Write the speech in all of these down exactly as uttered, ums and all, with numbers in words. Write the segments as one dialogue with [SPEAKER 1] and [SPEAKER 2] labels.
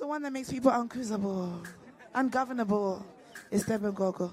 [SPEAKER 1] the one that makes people uncruisable, ungovernable? It's Deb and Gogo.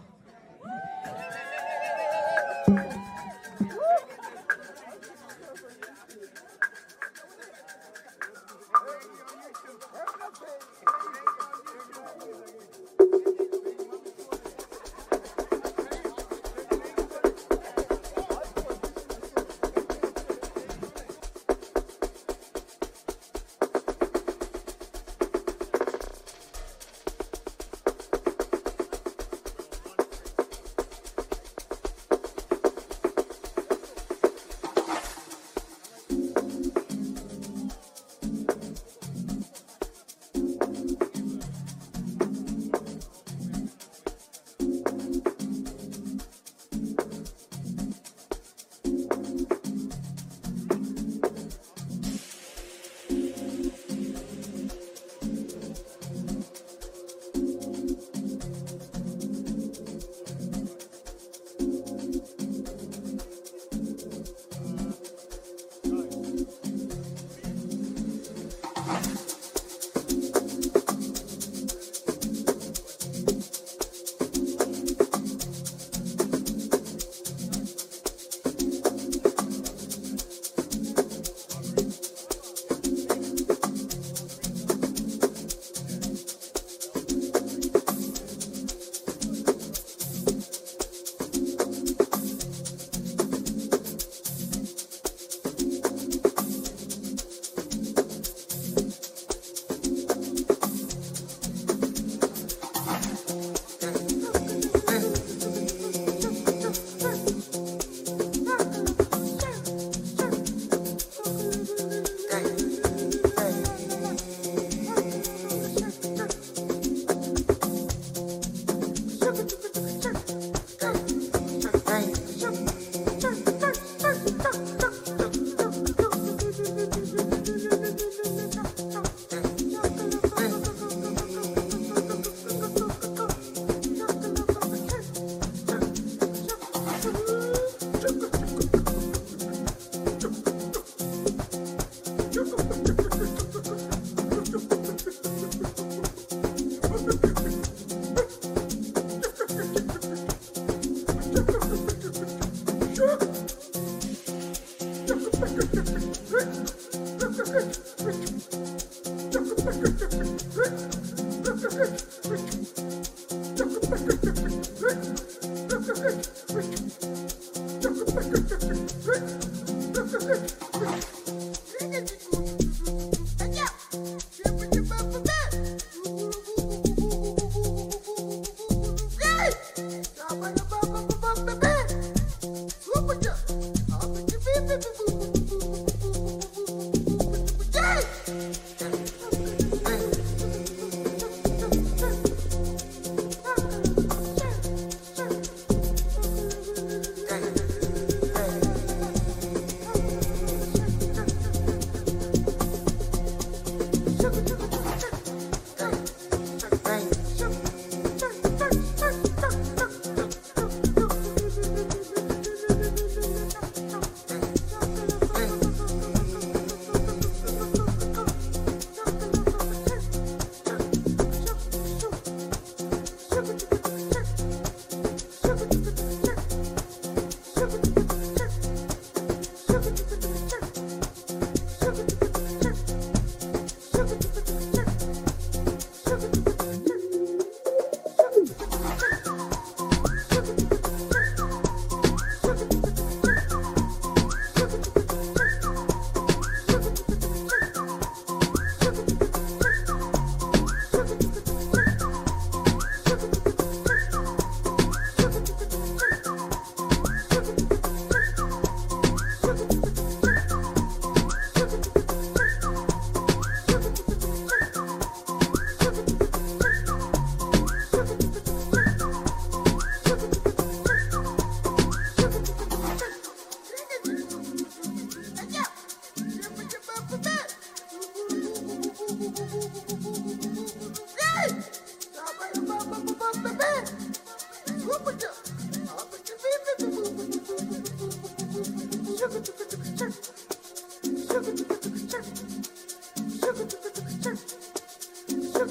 [SPEAKER 2] Sugar,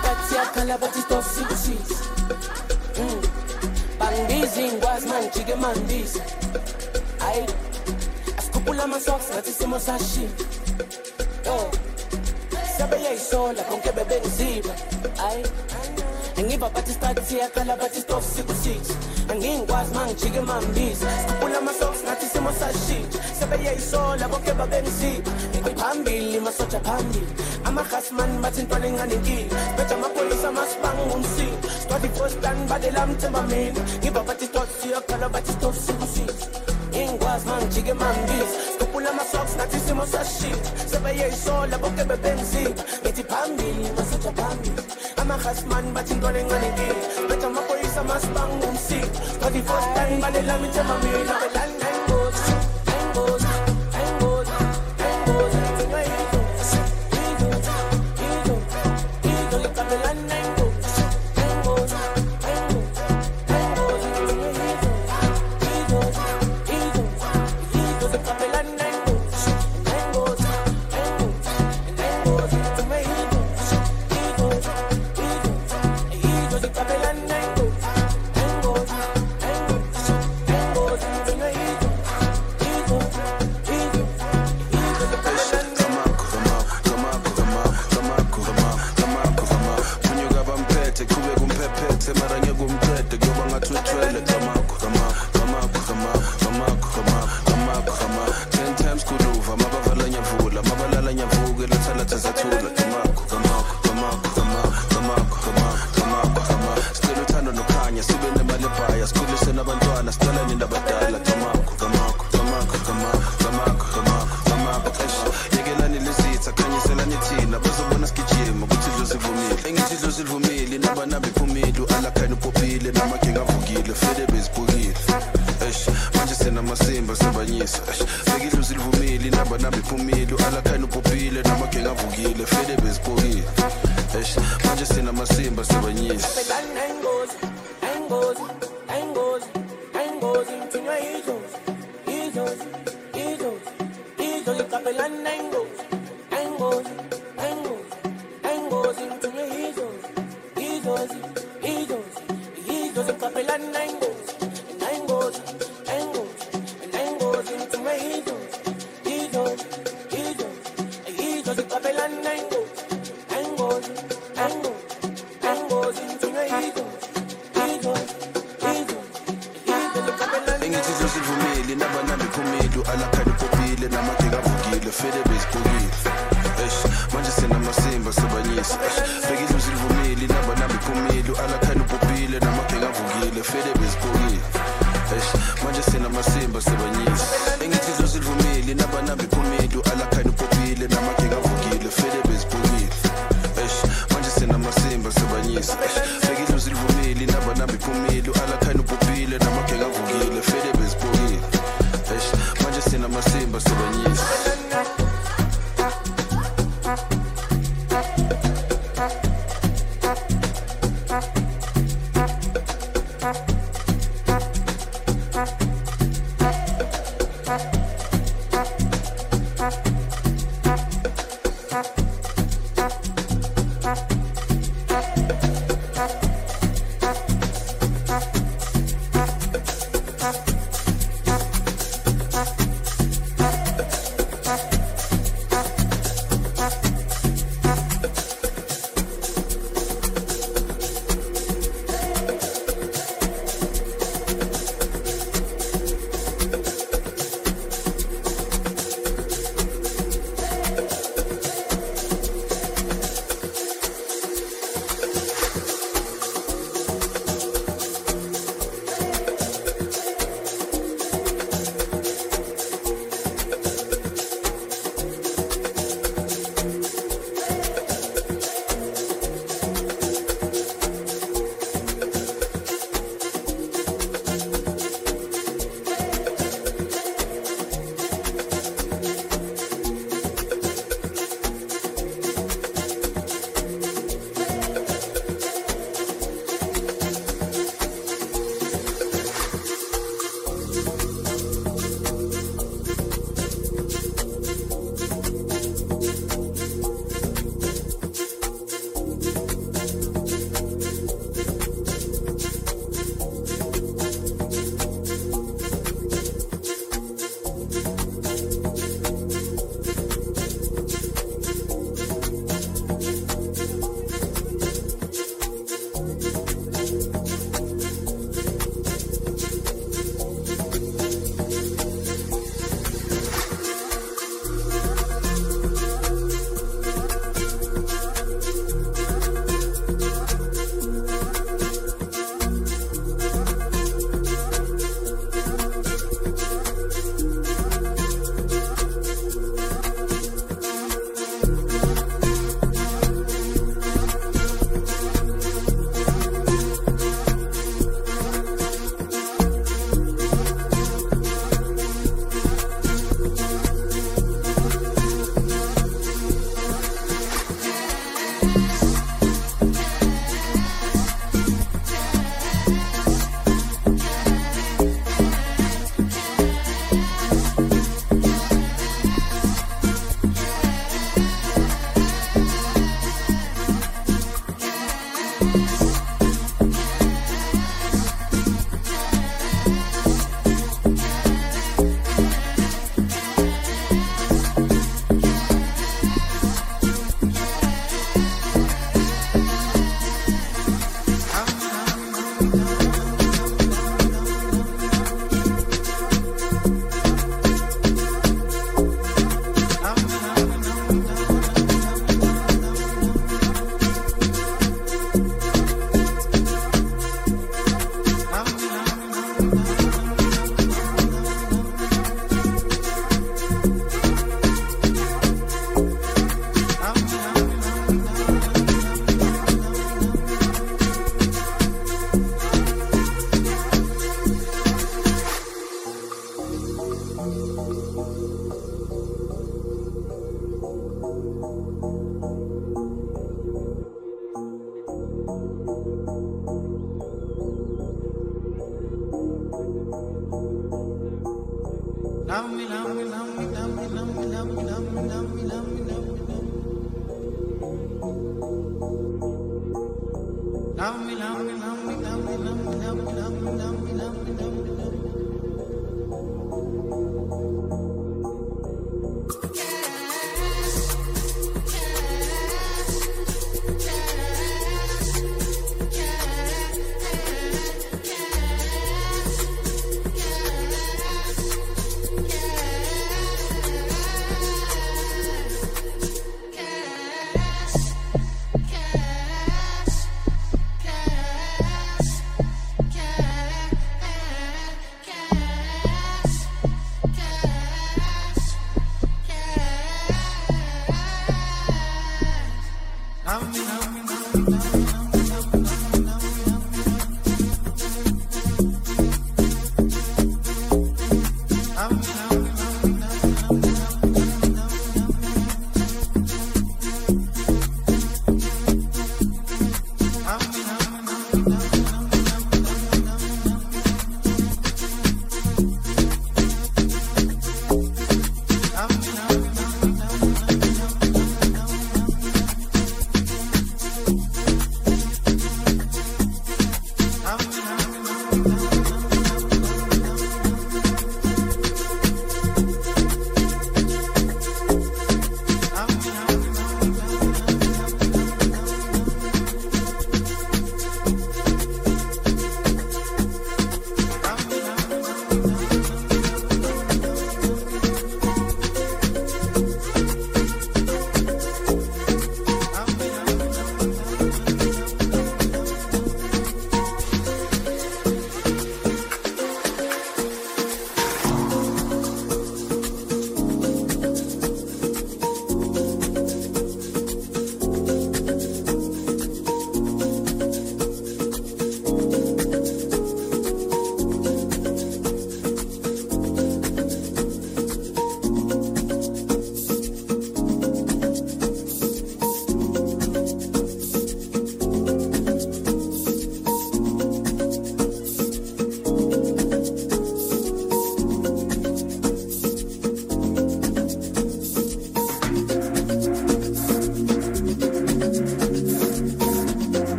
[SPEAKER 2] start ya kala but it's tough six. Mm. Bangizing was man chige mandis. Ay. Askupula my socks that is mo sashi. Oh. Sabe ya isola con que bebe encima. Ay. Ngiba bathi start ya kala bathi stop six. Ngingwazi mangijike mambisi. Askupula my socks ngathi simo sashi. Sabe ya isola con que bebe encima. Ngiphambili masocha phambili. Amakhasman bathi intwana encane inkinga. Betha amaphoyisa masibanga umsi. Start the first stand badela mthemba mina. Ngiba bathi stop ya kala bathi stop six. Ngingwazi mangijike mambisi. Askupula my socks ngathi simo sashi. Sabe ya isola con que bebe encima. Ngithi phambili masocha phambili. Amakhasman bathi intwana encane inkinga. Betha amaphoyisa masibanga umsi. Start the first stand badela mthemba mina. Belani ngozi, ngozi, ngozi, ngozi.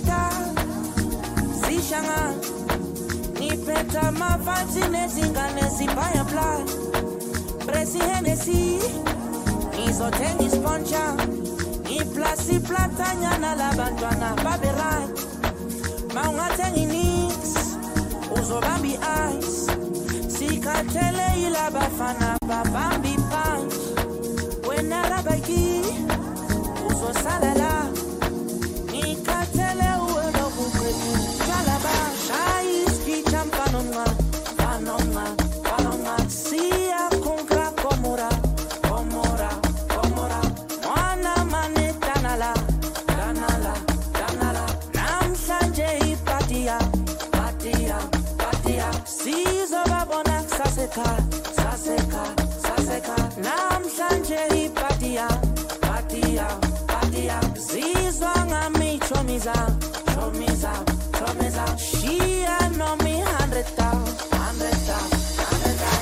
[SPEAKER 2] Africa, Zishanga, Nipeta Mafansi Nezingane Zipaya Presi Hennessy, Nizo Tennis Poncha, Niplasi Platanya na Labantwana Baberai, Maunga Tengi Nix, Uzo Bambi Eyes, Sikatele Ila Bafana Babambi Punch, Wenara Baki, Uzo Salala, Nikatele Uelo Bukwe, Kalaba, Shais Kicham Panonga, Panonga, Panonga, Sia Kunkra Komora, Komora, Komora, Mwana Mane Tanala, Tanala, Tanala, Nam Sanje Patia, Patia, Patia, Sizo Babona Saseka, Saseka, Saseka, Nam Sanje Patia, Patia, Patia, Zizwanga mi chomiza, chomiza, chomiza, Shia no mi handreta, handreta, handreta.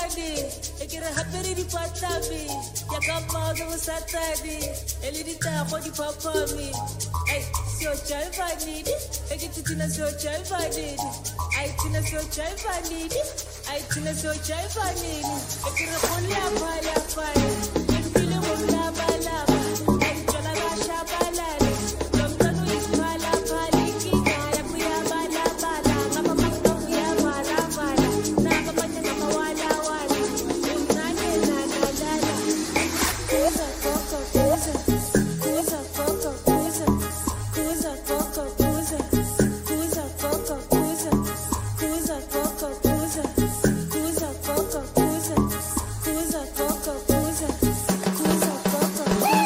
[SPEAKER 3] Friday, ik er happy die patabi. Ya kama zo Saturday, eli di ta for di papa mi. Hey, so chai vanidi, ik het tina so chai vanidi. Ay tina so chai vanidi, ay tina so chai vanidi. Ik er kon la pa la pa, ik feel mo la ba la ba. Ay chola ga sha ba la, dom tanu is pa la pa liki na ya ku ya ba la ba la. Ngapa pa ko ya ba la ba la, na ka pa na ma wala wala. Na ne na na la la. Kuza koko kuza, kuza koko kuza, kuza koko kuza, kuza koko kuza, kuza koko kuza, kuza koko kuza, kuza koko kuza, kuza koko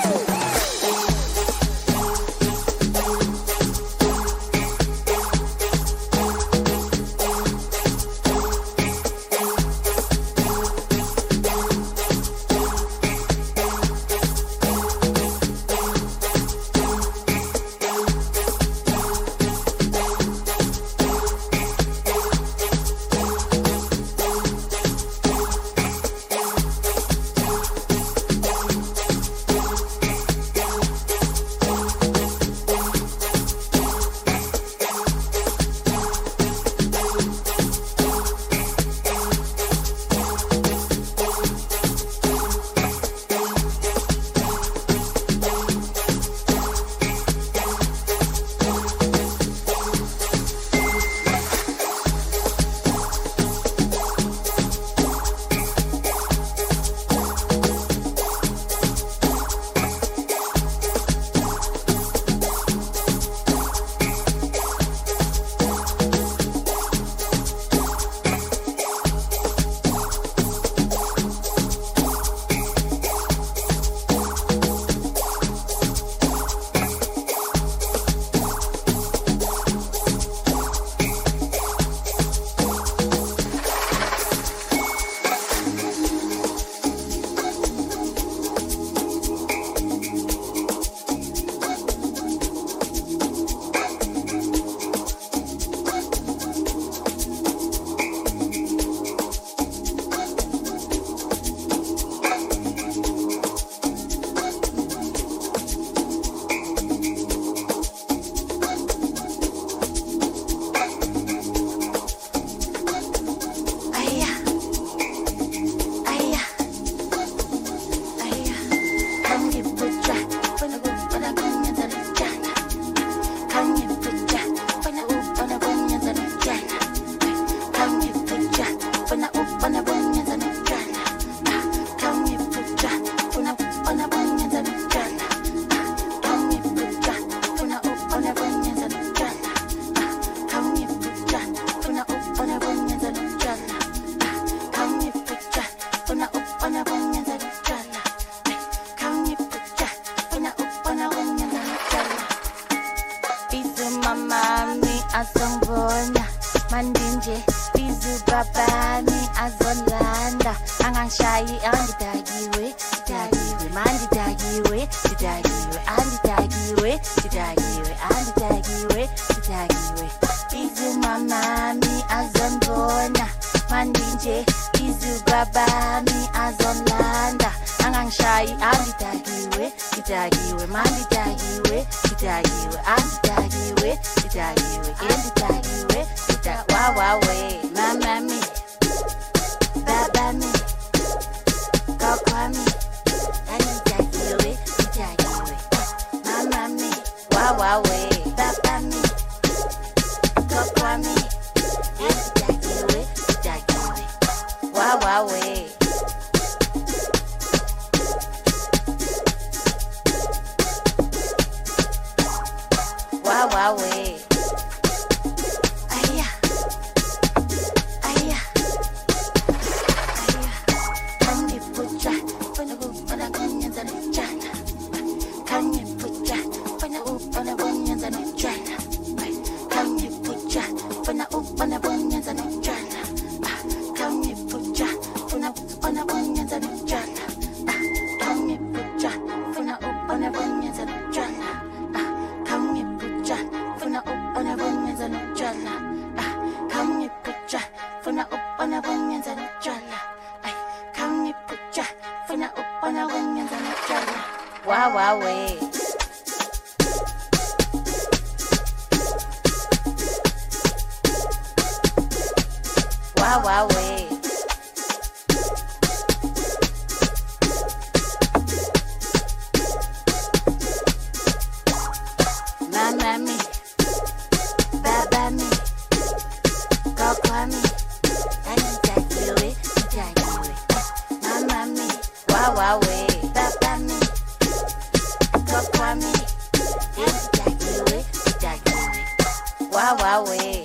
[SPEAKER 4] Asongona mandinje bizu babani azolanda angangshayi angidagiwe dagiwe mandidagiwe dagiwe andidagiwe dagiwe andidagiwe dagiwe bizu mamami azongona mandinje bizu babani azolanda angangshayi angidagiwe dagiwe mandidagiwe dagiwe andidagiwe dagiwe andidagiwe da wa wa we mama mi baba mi kaka mi andidagiwe dagiwe mama mi wa wa we baba mi kaka mi andidagiwe dagiwe wa wa we wa wa we. Aya, aya. khona ukungenza ngikujabu. Wow, wow, way. Wow, wow, way. Mama me, baba me, papa me, and daddy, daddy, mama me, wow, wow, way, baba me, papa me, and daddy, daddy, wow, wow, way.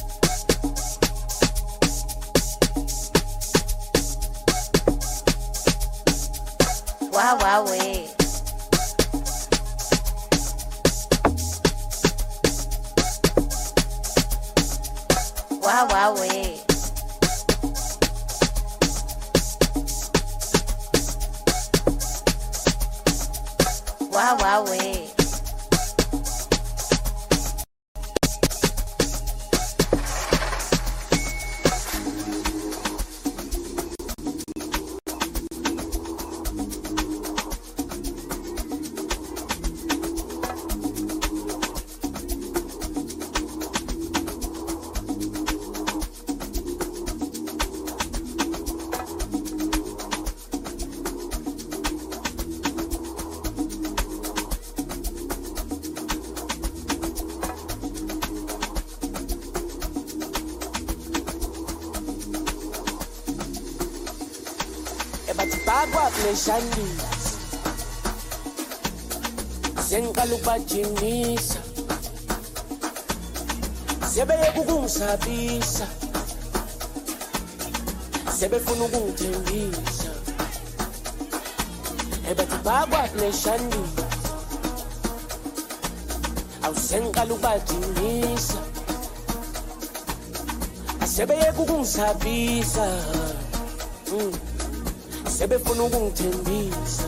[SPEAKER 4] Wow, wow, way. Wow, wow, way. Wow, wow, way.
[SPEAKER 2] Shandis Senkalu bajinisa Sebe yekungisabisa Sebe funa ukungithembisa Ebathi bagwa neshandis Awusenkalu bajinisa Sebe yekungisabisa Mm Sebe funa ukungithembisa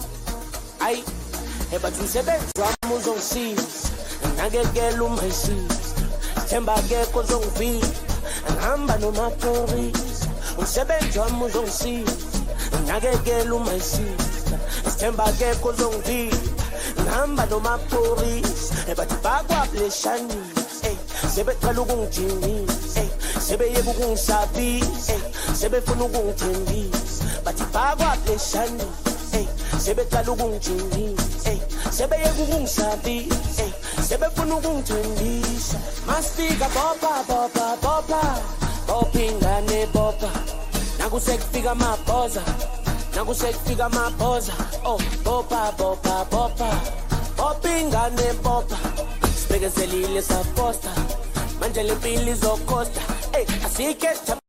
[SPEAKER 2] Ay ebathi umsebenzi wami uzongisiza Nakekela umayisisa Themba akekho ozongivika Ngihamba nomaphorisa Umsebenzi wami uzongisiza Nakekela umayisisa Themba akekho ozongivika Ngihamba nomaphorisa Ebathi bakwapleshanisa Sebe qala ukungijinisa Sebe yeka ukungisabisa Sebe funa ukungithembisa Bathi bakwapeshani eh sebe qala ukungijinisa eh sebe yeka ukungisabisa eh sebe funa ukungithembisa masifika bopa bopa bopa bopinga ne bopa nakusekufika amabhoza nakusekufika amabhoza oh bopa bopa bopa bopinga ne bopa sibekezelile saposta manje lempili zokosta eh asike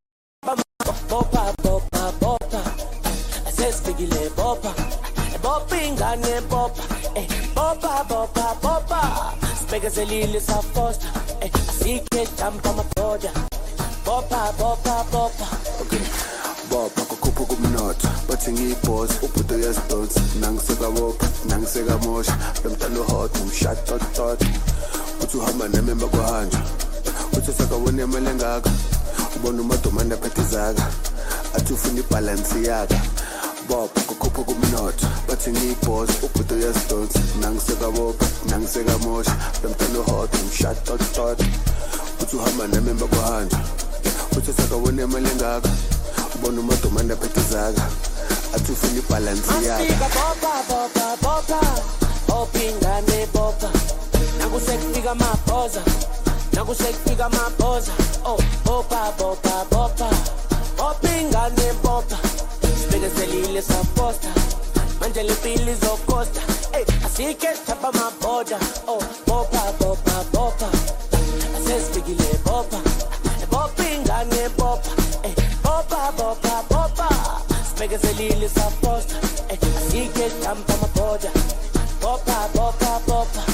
[SPEAKER 2] bopa bopa bopa asesfikile bopa bopinga ne bopa eh bopa bopa bopa sibekezelile saposta eh asike jumpa mapoda bopa bopa bopa
[SPEAKER 5] bopa kukhupha kumnotho bathi ngiyibhozi ubhudo yesdonsi nangiseka bopa nangiseka mosha lomntana hot umshot tot tot uthi uhamba nami emakwahanja uthi sakawone emalengaka ubona umadomanda phethizaka athi ufuna ibalance yaka bopa kukhupha kumnotho bathi ngiyibhozi ubhudo yesdonsi nangiseka bopa nangiseka mosha lomntana hot umshot tot tot uthi uhamba nami emakwahanja uthi sakawone emalengaka ubona umadomanda phethizaka athi ufuna ibalance yaka
[SPEAKER 2] bopa bopa bopa bopinga ne bopa nakusekufika amabhoza nakusekufika amabhoza oh bopa bopa bopa bopinga ne bopa sibekezelile saposta manje lempili zokosta eh asike chapa maboda oh bopa bopa bopa asesifikile bopa bopinga ne bopa eh bopa bopa bopa sibekezelile saposta eh asike chapa maboda bopa bopa bopa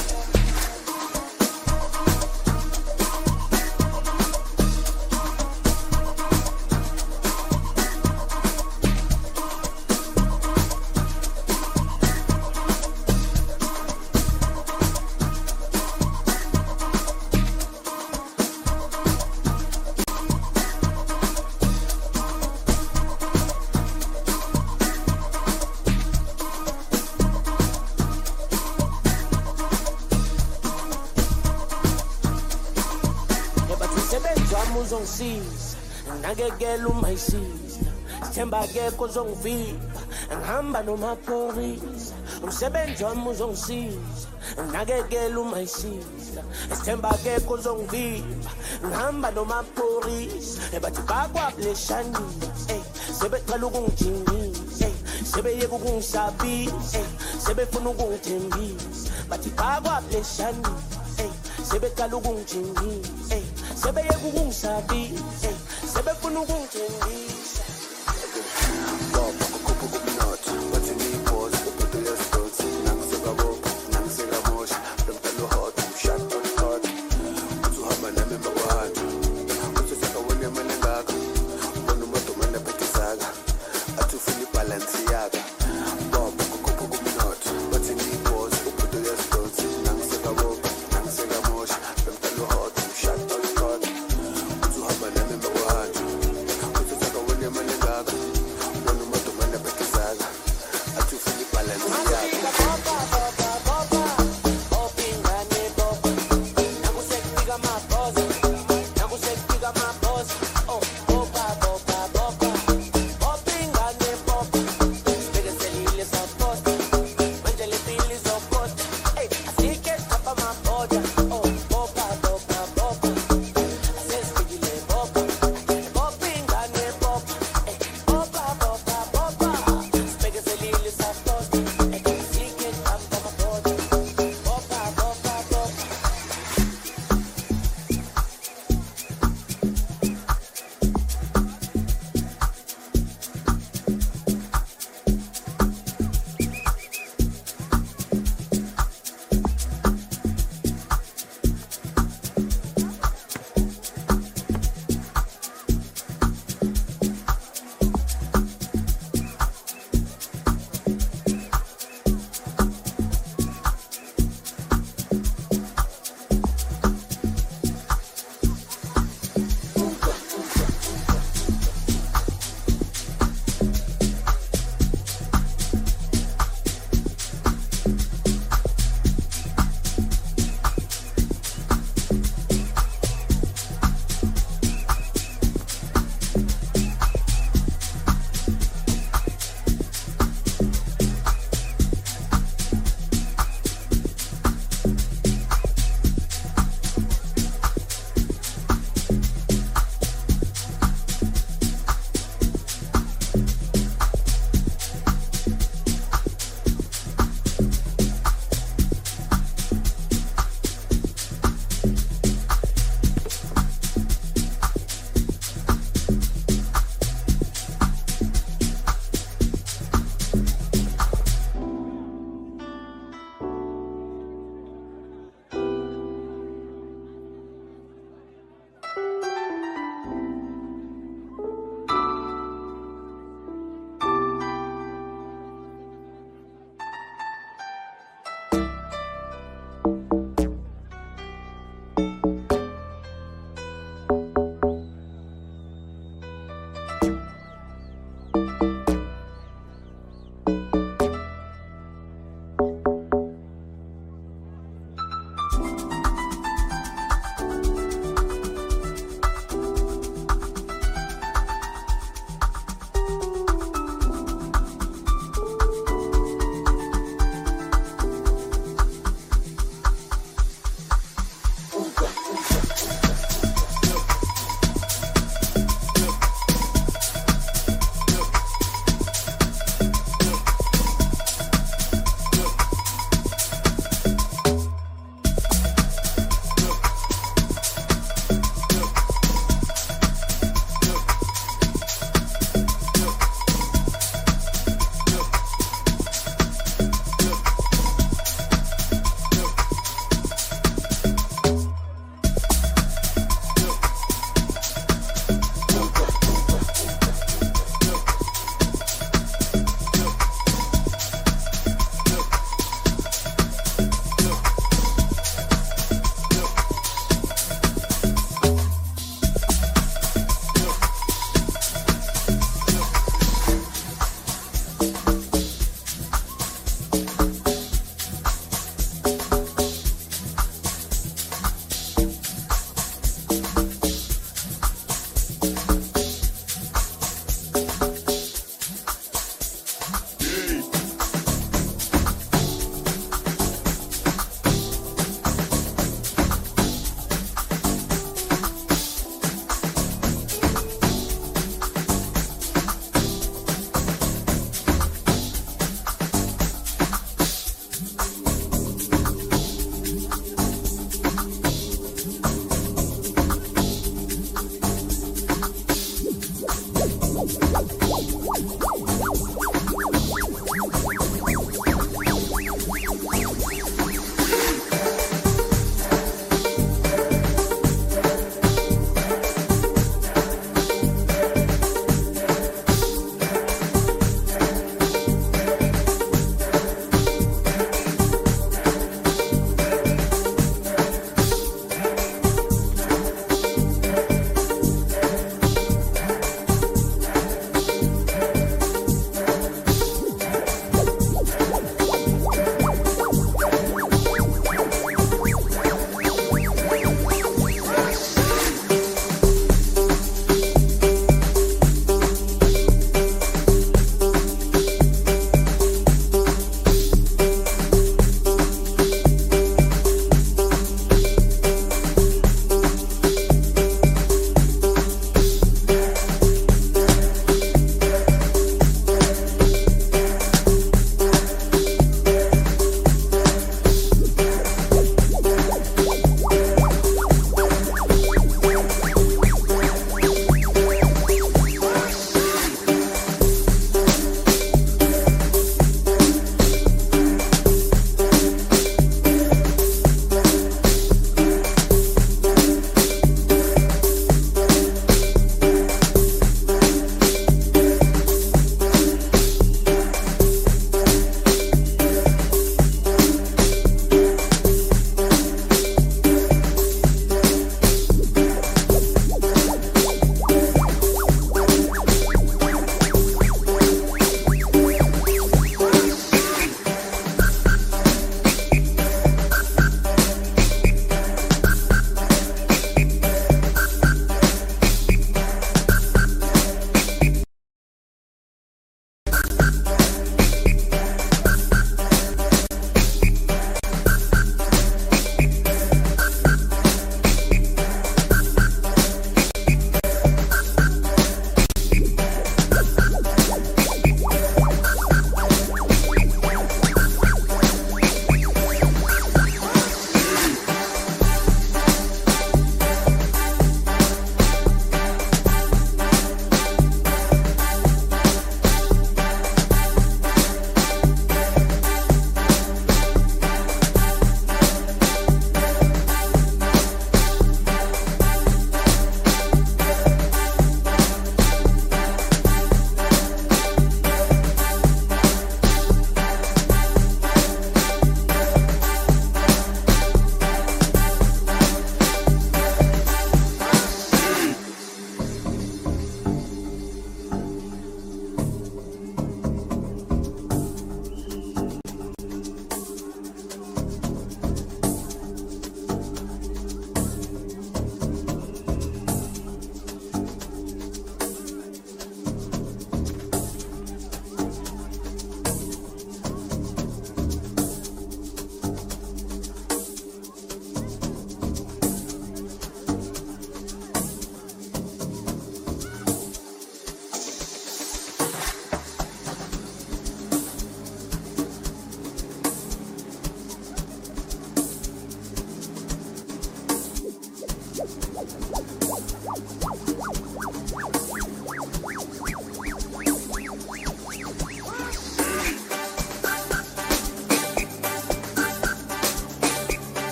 [SPEAKER 2] uzongisiza nakekela umayisiza sithemba akekho ozongiviva ngihamba nomaphorisa umsebenzi wami uzongisiza nakekela umayisiza sithemba akekho ozongiviva ngihamba nomaphorisa bathi bakwableshani ey sebeqala ukungijingisa ey sebeyeka ukungisabisa ey sebefuna ukungithembisa bathi bakwableshani ey sebeqala ukungijingisa ey sebeyeka ukungisabisa ey sebefuna ukungithembisa
[SPEAKER 5] baba kukhupha kumnotho bathi ngiyiphoza ubudo yazidonsi nangisekabopha nangisekamosha bemdalo hot umshot on hot uthi uhamba nami emakwahanja uthi sekawona imali engaka ubona umuntu manje phethizaka athi ufuna ibalance yaka baba kukhupha kumnotho bathi ngiyiphoza ubudo yazidonsi nangisekabopha nangisekamosha bemdalo hot umshot on hot uthi uhamba nami emakwahanja uthi sekawona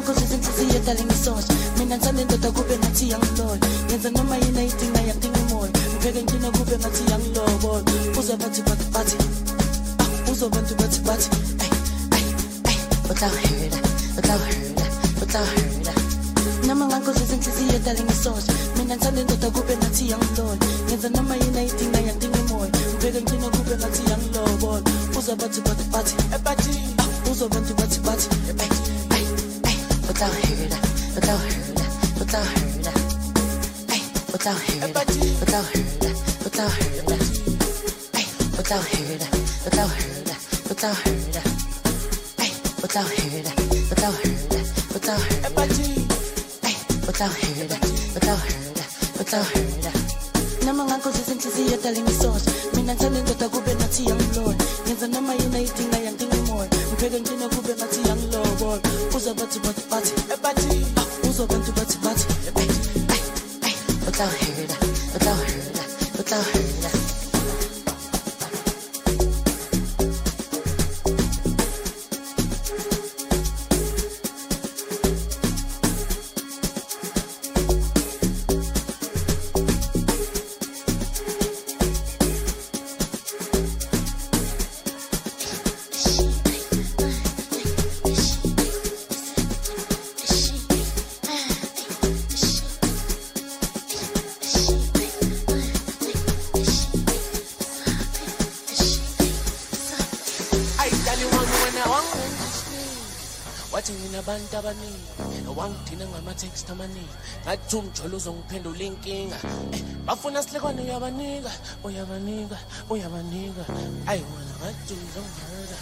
[SPEAKER 2] ngakho sizinhliziyo edala ngisosha mina ngithanda indoda kube ngathi iyangilona ngenza noma yini ayidinga yadinga imoya ngipheke ngina kube ngathi iyangilobona uzwa bathi bathi bathi uzwa bantu bathi bathi ay ay ay without hurt without hurt without hurt noma ngakho sizinhliziyo edala ngisosha mina ngithanda indoda kube ngathi iyangilona ngenza noma yini ayidinga yadinga imoya ngipheke ngina kube ngathi iyangilobona uzwa bathi bathi bathi bathi uzwa bantu bathi bathi ay ay ay without hurt without hurt without hurt ay without hurt without hurt without hurt ay without hurt without hurt without hurt ay without hurt without hurt without hurt ay without hurt without hurt without hurt noma ngakho sizinhliziyo edala ngisosha mina ngithanda indoda kube ngathi iyangilona ngenza noma yini ayidinga yadinga imoya ngipheke ngina kube ngathi iyangilobona uzwa bathi bathi bathi bathi uzwa bantu bathi bathi ay ay ay without hurt without hurt without hurt abantu abaningi wangidina ngama-text amaningi ngathi umjolo uzongiphendula inkinga bafuna sihlekwane uyabanika uyabanika uyabanika ayi wena ngathi uzongihurta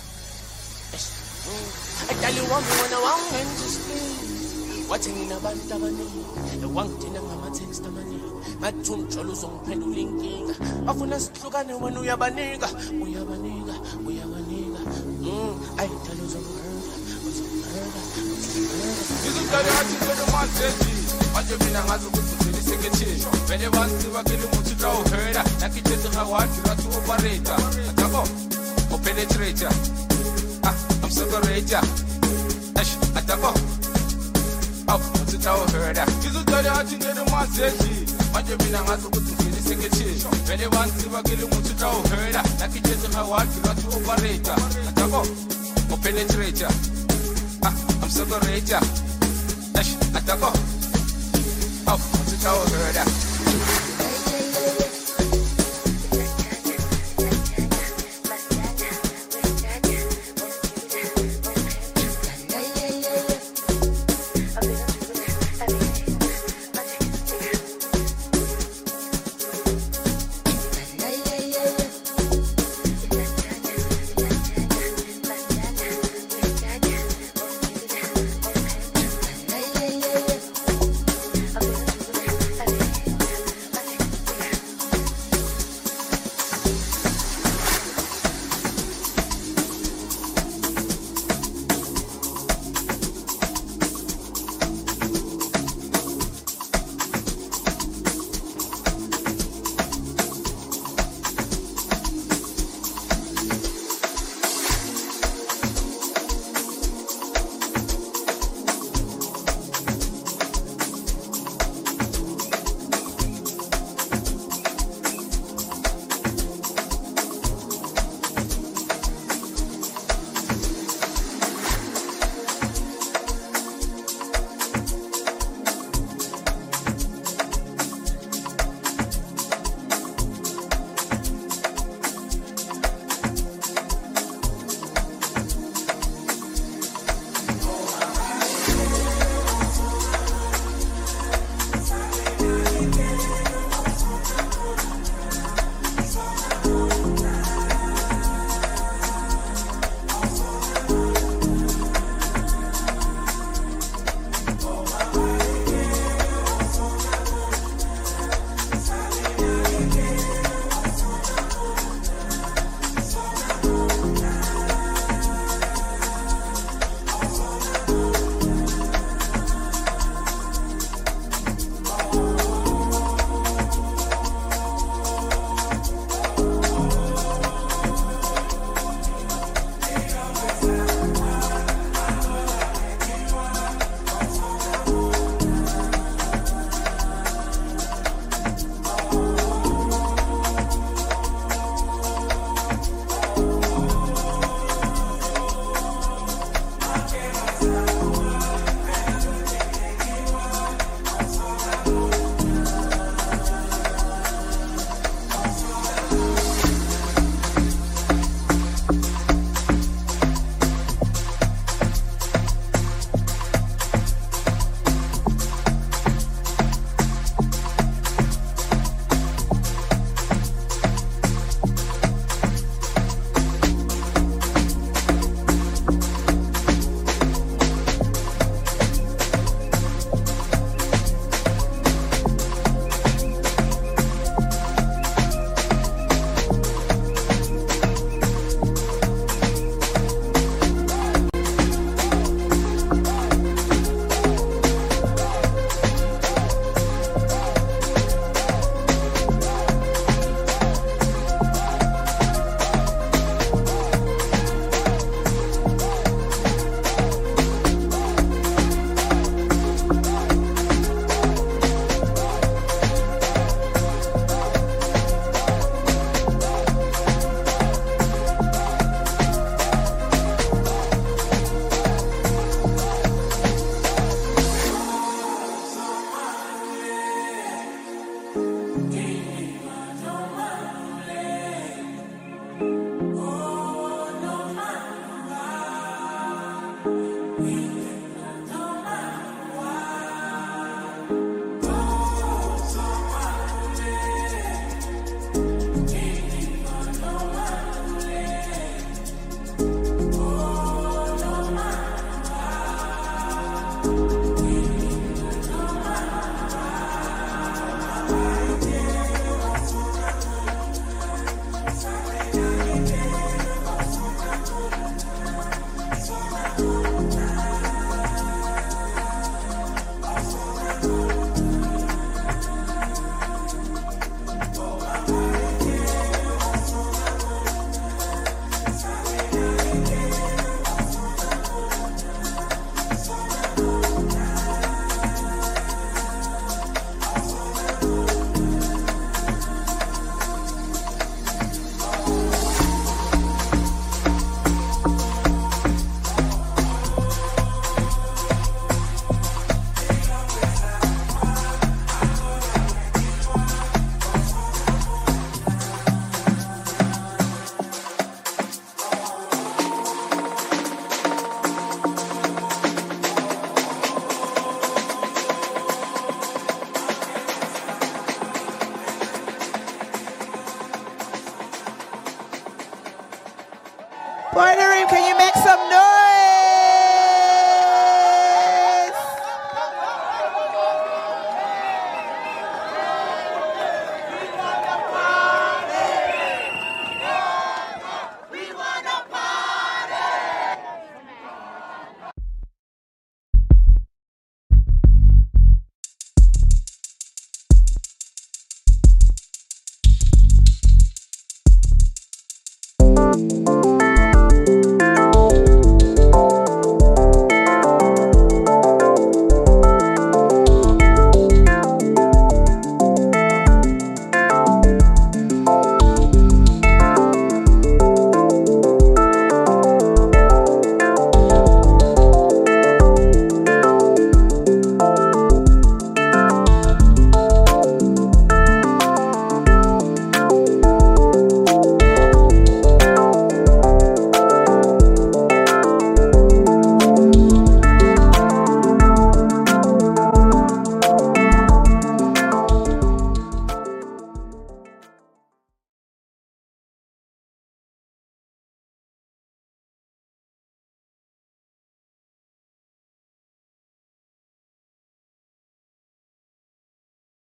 [SPEAKER 2] adali wami wena wangenza isipili wathi nginabantu abaningi wangidina ngama-text amaningi ngathi umjolo uzongiphendula inkinga bafuna sihlukane wena uyabanika uyabanika uyabanika ayi dali uzongihurta
[SPEAKER 6] Ngizodala athi ngene mazethi manje mina ngazi ukuthi ngene sekethisho vele basiba kele muthi la uhera nakithethe ngawathi rathi operator atako openetrator ah I'm separator ash atako up muthi la uhera ngizodala athi ngene mazethi manje mina ngazi ukuthi ngene sekethisho vele basiba kele muthi la uhera nakithethe ngawathi rathi operator atako openetrator ah I'm separator ash atako oh what's it all heard